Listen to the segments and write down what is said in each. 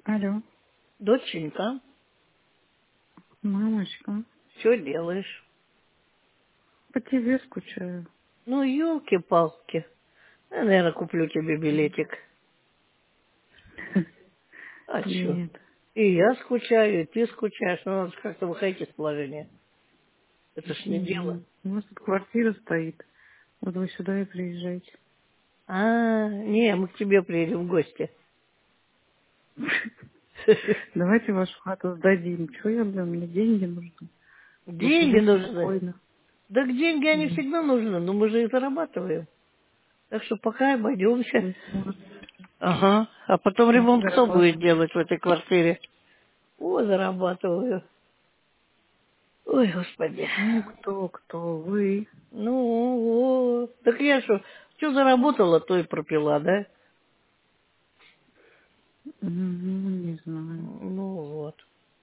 Алло, Доченька, мамочка, что делаешь? по тебе скучаю. Ну, елки-палки. Я, наверное, куплю тебе билетик. А что? Нет, И я скучаю, и ты скучаешь. Но надо же как-то выходить из положения. Это ж не дело. у нас тут квартира стоит. Вот вы сюда и приезжайте. Не, мы к тебе приедем в гости. Давайте вашу хату сдадим. Че я, блин, мне деньги нужны. Лучше Деньги жить нужны. спокойно. Так деньги, они Да. всегда нужны, но мы же их зарабатываем. Так что пока обойдемся. То есть, вот, Ага. А потом вы ремонт кто будет зарабатываете. делать в этой квартире? О, зарабатываю. Ой, господи. Ну, кто, вы. Ну, вот. Так я что заработала, то и пропила, да? Не знаю. Ну, вот.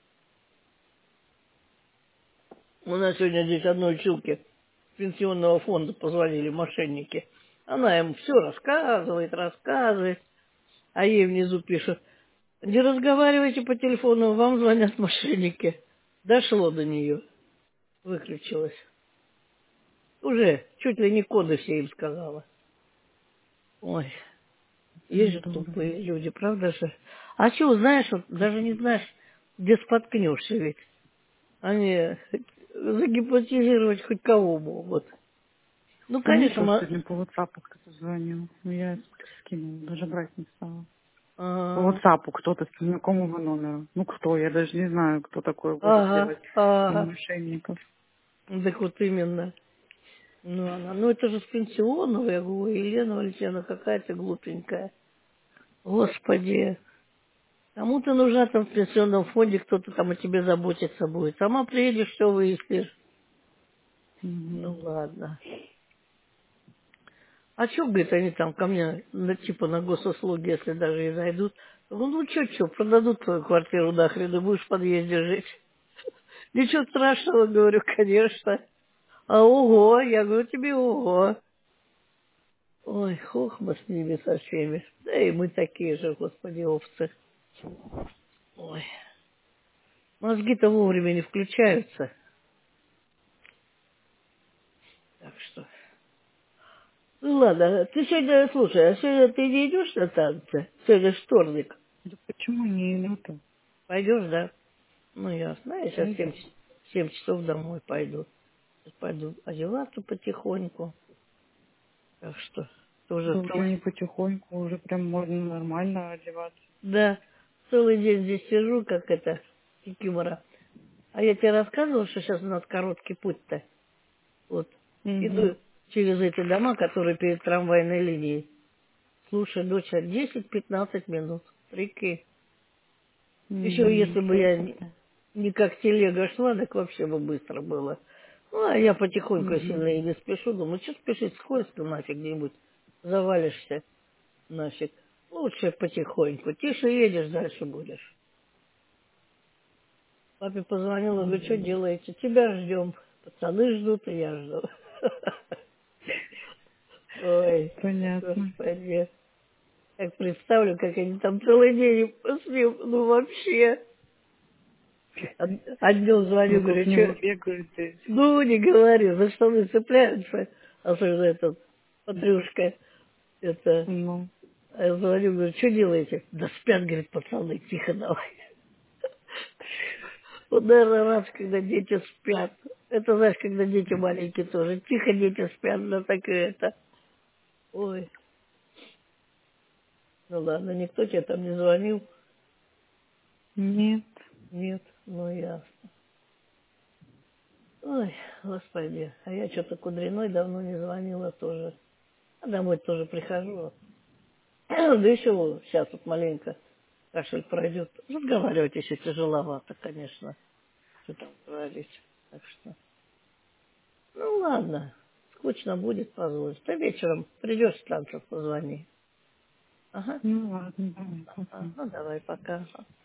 У нас сегодня здесь одной училке пенсионного фонда позвонили мошенники. Она им все рассказывает, а ей внизу пишут: не разговаривайте по телефону, вам звонят мошенники. Дошло до нее, выключилось. Уже чуть ли не коды все им сказала. Ой. Есть же Дура. тупые люди, правда же? А чего, знаешь, вот даже не знаешь, где споткнешься ведь. Они загипнотизировать хоть кого могут. Ну, Да мне конечно, тоже сегодня по WhatsApp кто-то звонил. Но я скинула, даже брать не стала. По ага, WhatsApp кто-то с незнакомого номера. Ну кто, я даже не знаю, кто такое может ага, сделать из ага. мошенников. Так вот именно. Ну это же с пенсионного, я говорю, Елена Валентиновна какая-то глупенькая. Господи, кому-то нужна там в пенсионном фонде, кто-то там о тебе заботиться будет. Сама приедешь, все выяснишь. Ну Мгм. ладно. А что, говорит, они там ко мне, типа на госуслуги, если даже и зайдут? Ну, что, продадут твою квартиру нахрен, и будешь в подъезде жить. Ничего страшного, говорю, конечно. А ого, я говорю тебе, ого. Ой, хохма с ними со всеми. Да и мы такие же, господи, овцы. Ой, мозги-то вовремя не включаются. Так что... Ну ладно, ты сегодня, слушай, а сегодня ты не идешь на танцы? Сегодня ж вторник. Да почему не идут-то? Пойдешь, да? Ну, ясно. Я сейчас Пойду. 7 часов домой пойду. Сейчас пойду одеваться потихоньку. Так что тоже Да уже целый... не потихоньку, уже прям можно нормально одеваться. Да, целый день здесь сижу, как это, кикимора. А я тебе рассказывала, что сейчас у нас короткий путь-то. Вот. Угу. Иду через эти дома, которые перед трамвайной линией. Слушай, доча, 10-15 минут. Прикинь. Еще если бы Ничего я себе. не как телега шла, так вообще бы быстро было. Ну, а я потихоньку Угу. сильно и не спешу. Думаю, что спешить, сходишь ты нафиг где-нибудь, завалишься нафиг. Лучше потихоньку. Тише едешь, дальше будешь. Папе позвонила, говорю, что Угу. делаете? Тебя ждем. Пацаны ждут, и я жду. Ой, Понятно. господи. Как представлю, как они там целый день с ним, ну вообще. А днем звоню, Вокруг говорю, него что... бегают и... Ну, не говори, за что вы цепляются? Особенно этот Патрюшка. Это... Ну, А я звоню, говорю, что делаете? Да спят, говорит, пацаны, тихо давай. Вот, наверное, раз, когда дети спят. Это, знаешь, когда дети маленькие тоже. Тихо, дети спят, да так и это. Ой, ну ладно, никто тебе там не звонил? нет. Нет, ну ясно. Ой, господи, а я что-то кудряной давно не звонила тоже. А домой тоже прихожу. Да еще сейчас вот маленько кашель пройдет. Разговаривать еще тяжеловато, конечно. Что там говорить. Так что, ну ладно, скучно будет, позволить. Ты вечером придешь с танцев, позвони. Ага. Ну ладно, давай, Ага. пока. Ну давай, пока.